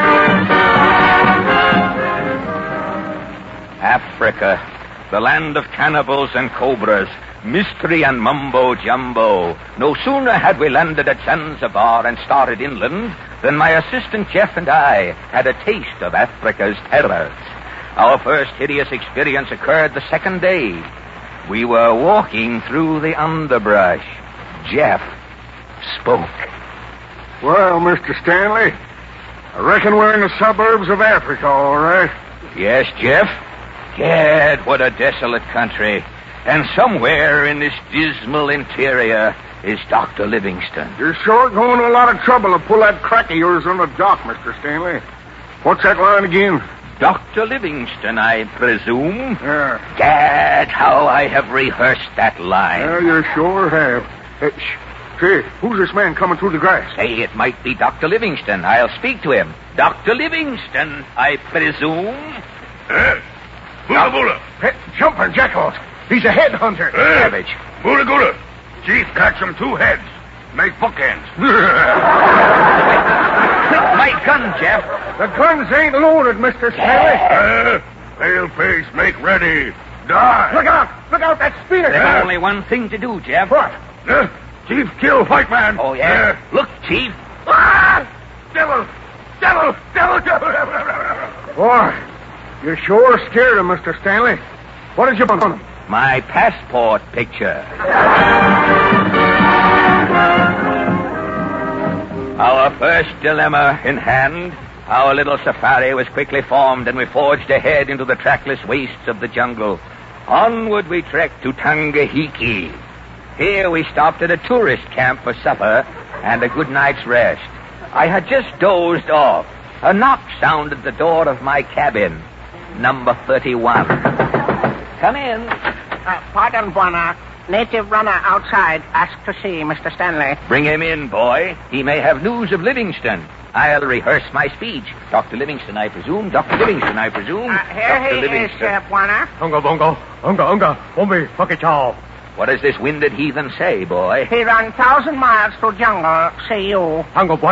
Africa, the land of cannibals and cobras, mystery and mumbo-jumbo. No sooner had we landed at Zanzibar and started inland than my assistant Jeff and I had a taste of Africa's terrors. Our first hideous experience occurred the second day. We were walking through the underbrush. Jeff spoke. Well, Mr. Stanley, I reckon we're in the suburbs of Africa, all right. Yes, Jeff? Gad, what a desolate country. And somewhere in this dismal interior is Dr. Livingstone. You're sure going to a lot of trouble to pull that crack of yours on the dock, Mr. Stanley. What's that line again? Dr. Livingstone, I presume. Yeah. Gad, how I have rehearsed that line. Yeah, you sure have. Say, who's this man coming through the grass? Say, it might be Dr. Livingstone. I'll speak to him. Dr. Livingstone, I presume. Bula. Jumping jackals. He's a headhunter. Savage. Bula Gula. Chief catch him 2 heads. Make bookends. Quick, my gun, Jeff. The guns ain't loaded, Mr. Stanley. Paleface, make ready. Die. Look out! Look out, that speeder! There's only one thing to do, Jeff. What? Chief, kill white man. Oh, yeah? Look, Chief. Ah! Devil! Devil! Devil! Devil! Boy, you sure scared him, Mr. Stanley. What did you want on him? My passport picture. Our first dilemma in hand, our little safari was quickly formed, and we forged ahead into the trackless wastes of the jungle. Onward we trekked to Tangahiki. Here we stopped at a tourist camp for supper and a good night's rest. I had just dozed off. A knock sounded at the door of my cabin, number 31. Come in. Pardon, Buana. Native runner outside asked to see Mr. Stanley. Bring him in, boy. He may have news of Livingston. I'll rehearse my speech. Dr. Livingston, I presume. Dr. Livingston, I presume. Here Dr. he Livingston. is, Buana. What does this winded heathen say, boy? He ran 1,000 miles through jungle. See you.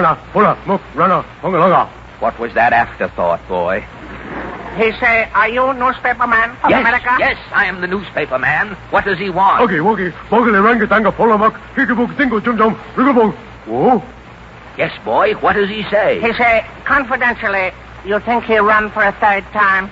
What was that afterthought, boy? He say, are you newspaper man of Yes, America? yes, I am the newspaper man. What does he want? Yes, boy, what does he say? He say, confidentially, you think he run for a third time?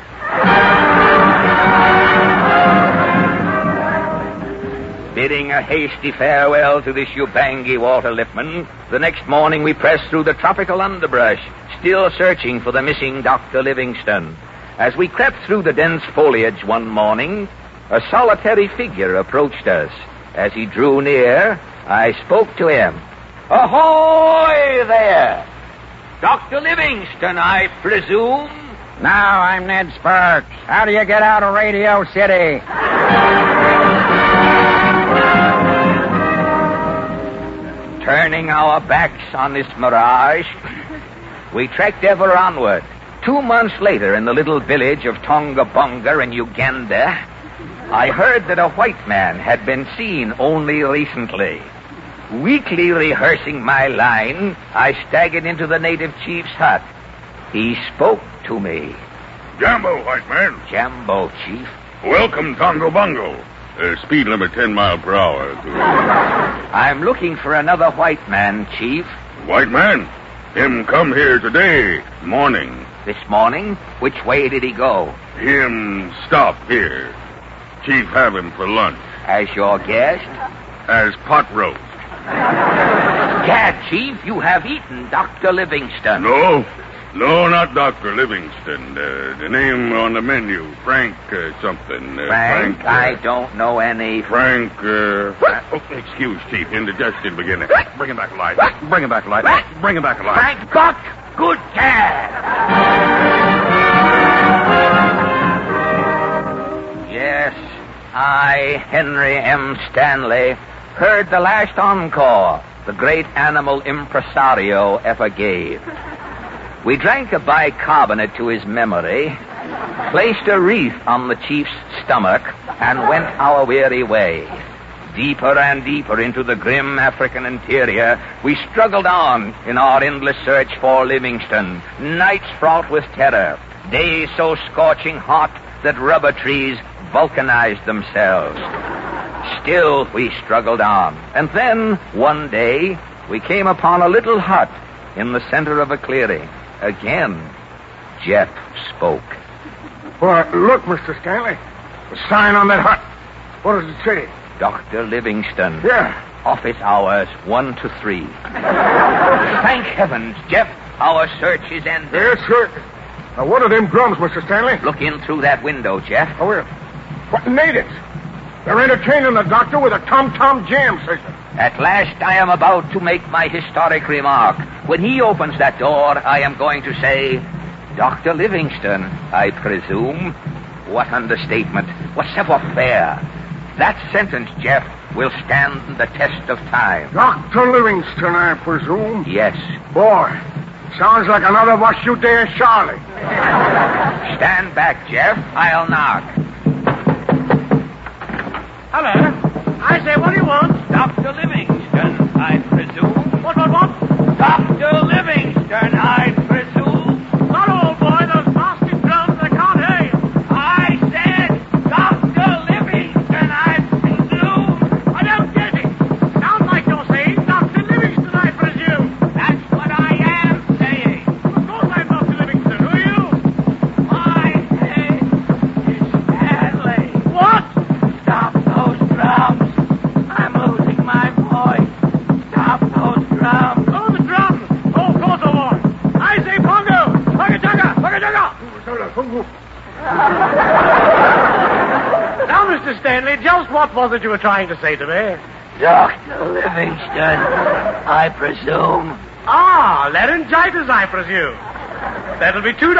Bidding a hasty farewell to this Ubangi water lipman, the next morning we pressed through the tropical underbrush, still searching for the missing Dr. Livingston. As we crept through the dense foliage one morning, a solitary figure approached us. As he drew near, I spoke to him. Ahoy there! Dr. Livingston, I presume? Now, I'm Ned Sparks. How do you get out of Radio City? Turning our backs on this mirage, we trekked ever onward. 2 months later, in the little village of Tongabunga in Uganda, I heard that a white man had been seen only recently. Weakly rehearsing my line, I staggered into the native chief's hut. He spoke to me. Jambo, white man. Jambo, Chief. Welcome, Tongo Bungo. Speed limit 10 miles per hour. I'm looking for another white man, Chief. White man? Him come here today, morning. This morning? Which way did he go? Him stop here. Chief have him for lunch. As your guest? As pot roast. Gad, Chief, you have eaten Dr. Livingston. No, not Dr. Livingston. The name on the menu, Frank something. Frank? I don't know any. Frank, excuse, Chief, indigestion beginning. Bring him back alive. Bring him back alive. Bring him back alive. Frank Buck, good cat. Yes, I, Henry M. Stanley, heard the last encore the great animal impresario ever gave. We drank a bicarbonate to his memory, placed a wreath on the chief's stomach, and went our weary way. Deeper and deeper into the grim African interior, we struggled on in our endless search for Livingston. Nights fraught with terror, days so scorching hot that rubber trees vulcanized themselves. Still, we struggled on. And then, one day, we came upon a little hut in the center of a clearing. Again, Jeff spoke. Well, look, Mr. Stanley. The sign on that hut. What does it say? Dr. Livingston. Yeah. Office hours 1 to 3. Thank heavens, Jeff, our search is ended. Yes, sir. Now, what are them drums, Mr. Stanley? Look in through that window, Jeff. Oh, where? What natives? They're entertaining the doctor with a tom-tom jam session. At last I am about to make my historic remark. When he opens that door, I am going to say, Dr. Livingston, I presume. What understatement. What savoir-faire. That sentence, Jeff, will stand the test of time. Dr. Livingston, I presume? Yes. Boy, sounds like another Washoe Day in Charlie. Stand back, Jeff. I'll knock. Hello. I say, what do you want? Dr. Livingston, I presume. Now, Mr. Stanley, just what was it you were trying to say to me? Dr. Livingston, I presume. Ah, laryngitis, I presume. That'll be $2.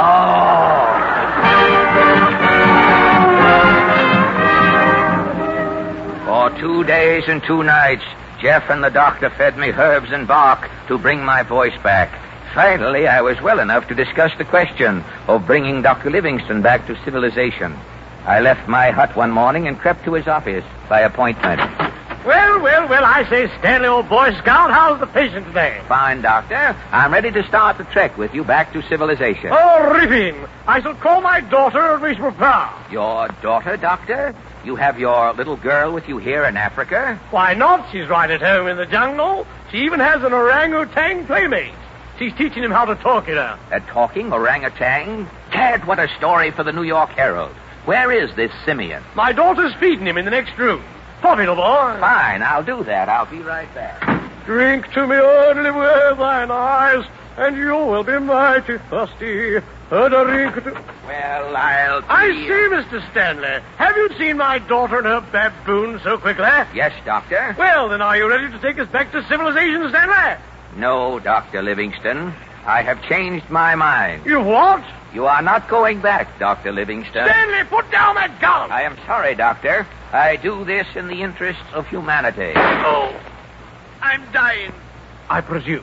For 2 days and 2 nights, Jeff and the doctor fed me herbs and bark to bring my voice back. Finally, I was well enough to discuss the question of bringing Dr. Livingston back to civilization. I left my hut one morning and crept to his office by appointment. Well, I say, Stanley, old Boy Scout, how's the patient today? Fine, Doctor. I'm ready to start the trek with you back to civilization. Oh, ripping. I shall call my daughter and we shall prepare. Your daughter, Doctor? You have your little girl with you here in Africa? Why not? She's right at home in the jungle. She even has an orangutan playmate. She's teaching him how to talk, you know. A talking orangutan? Tad, what a story for the New York Herald. Where is this simian? My daughter's feeding him in the next room. Pop, little boy. Fine, I'll do that. I'll be right back. Drink to me early with thine eyes, and you will be mighty thirsty. Well, I see, Mr. Stanley. Have you seen my daughter and her baboon so quickly? Yes, Doctor. Well, then are you ready to take us back to civilization, Stanley? No, Dr. Livingston. I have changed my mind. You what? You are not going back, Dr. Livingston. Stanley, put down that gun! I am sorry, Doctor. I do this in the interests of humanity. Oh, I'm dying. I presume.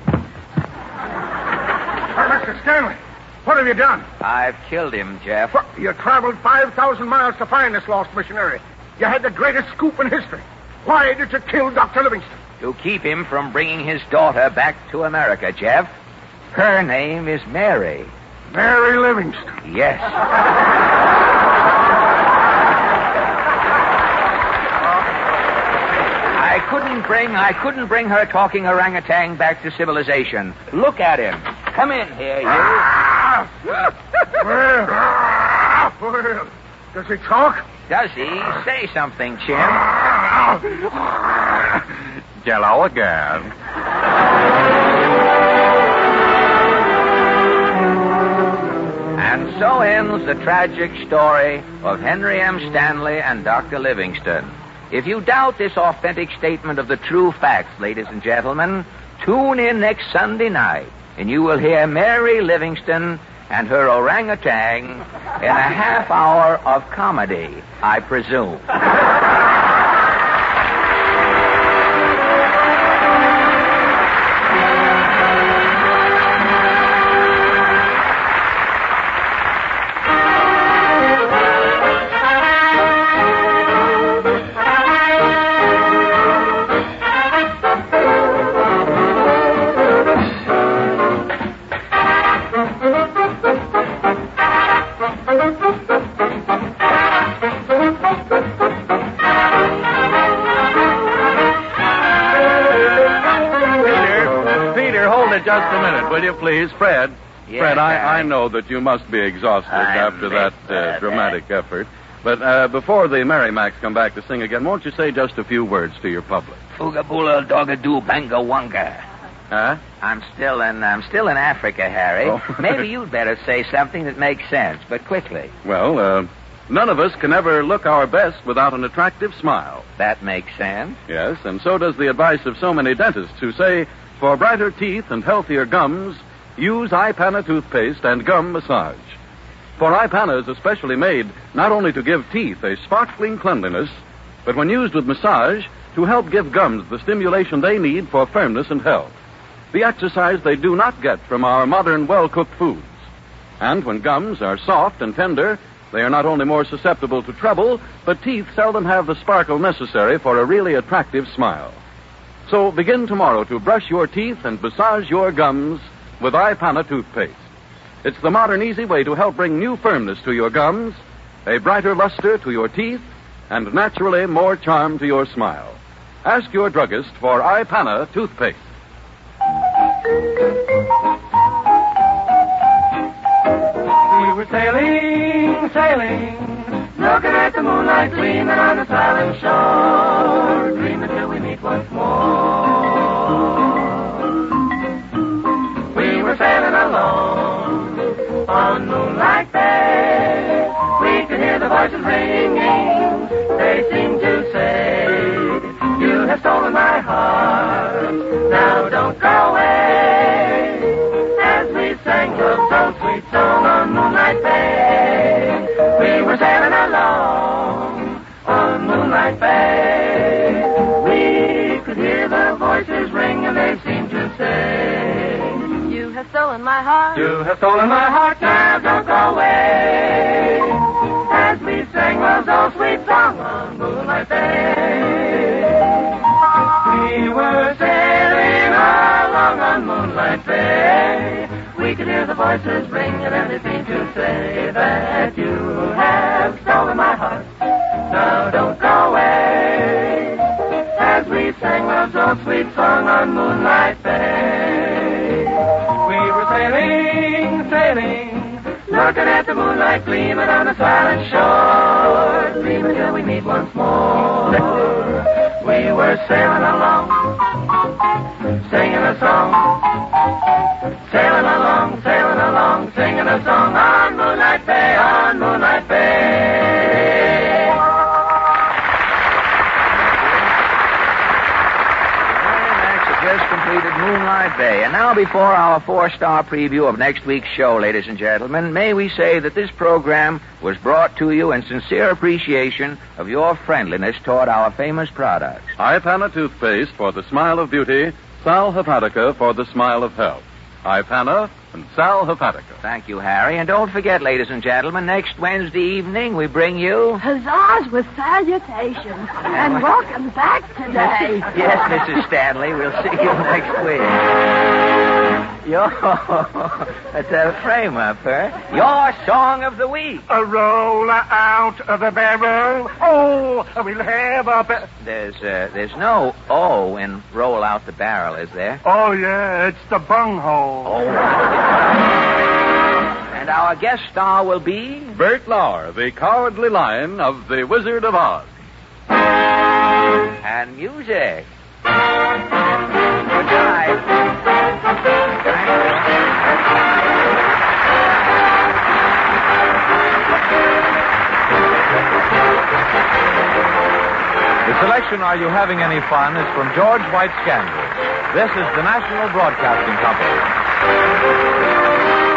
Mr. Stanley, what have you done? I've killed him, Jeff. What? You traveled 5,000 miles to find this lost missionary. You had the greatest scoop in history. Why did you kill Dr. Livingston? To keep him from bringing his daughter back to America, Jeff. Her name is Mary. Mary Livingston. Yes. I couldn't bring her talking orangutan back to civilization. Look at him. Come in here, you. Well, does he talk? Does he? Say something, Jim. Jello again. And so ends the tragic story of Henry M. Stanley and Dr. Livingston. If you doubt this authentic statement of the true facts, ladies and gentlemen, tune in next Sunday night, and you will hear Mary Livingston and her orangutan in a half hour of comedy, I presume. Just a minute, will you please? Fred. Yes, Fred, I know that you must be exhausted after that dramatic effort. But before the Merrimacs come back to sing again, won't you say just a few words to your public? Oogaboola dogadoo banga wanga. Huh? I'm still in Africa, Harry. Oh. Maybe you'd better say something that makes sense, but quickly. Well, none of us can ever look our best without an attractive smile. That makes sense. Yes, and so does the advice of so many dentists who say, for brighter teeth and healthier gums, use Ipana toothpaste and gum massage. For Ipana is especially made not only to give teeth a sparkling cleanliness, but when used with massage, to help give gums the stimulation they need for firmness and health. The exercise they do not get from our modern well-cooked foods. And when gums are soft and tender, they are not only more susceptible to trouble, but teeth seldom have the sparkle necessary for a really attractive smile. So begin tomorrow to brush your teeth and massage your gums with Ipana toothpaste. It's the modern, easy way to help bring new firmness to your gums, a brighter luster to your teeth, and naturally more charm to your smile. Ask your druggist for Ipana toothpaste. We were sailing, looking at the moonlight gleaming on the silent shore, dreaming till we meet once more. We were sailing alone on moonlight bay. ringing, they seem to say, you have stolen my heart, now don't go away. As we sang love's old sweet song on Moonlight Bay, we were sailing along on Moonlight Bay. We could hear the voices ring and they seemed to say, you have stolen my heart. you have stolen my heart, now don't go away. As we sang love's old sweet song on Moonlight Bay, we were sailing along on Moonlight Bay. We could hear the voices ring and they seemed to say that you have stolen my heart, now don't go away. As we sang love's old sweet song on Moonlight Bay, we were sailing, sailing, looking at the moonlight gleaming on the silent shore, dreaming till we meet once more. We were sailing along, singing a song, sailing along, singing a song on Moonlight Bay, on Moonlight Bay. Just completed Moonlight Bay. And now, before our 4-star preview of next week's show, ladies and gentlemen, may we say that this program was brought to you in sincere appreciation of your friendliness toward our famous products. Ipana toothpaste for the smile of beauty, Sal Hepatica for the smile of health. Ipana and Sal Hepatica. Thank you, Harry. And don't forget, ladies and gentlemen, next Wednesday evening we bring you... Huzzahs with salutations. And welcome back today. Yes, Mrs. Stanley. We'll see you next week. That's a frame-up, huh? Your song of the week. A roll out of the barrel. Oh, we'll have a... There's no O in roll out the barrel, is there? Oh, yeah, it's the bunghole. Oh. And our guest star will be... Bert Lauer, the cowardly lion of The Wizard of Oz. And music. Good night. The selection Are You Having Any Fun is from George White Scandal. This is the National Broadcasting Company.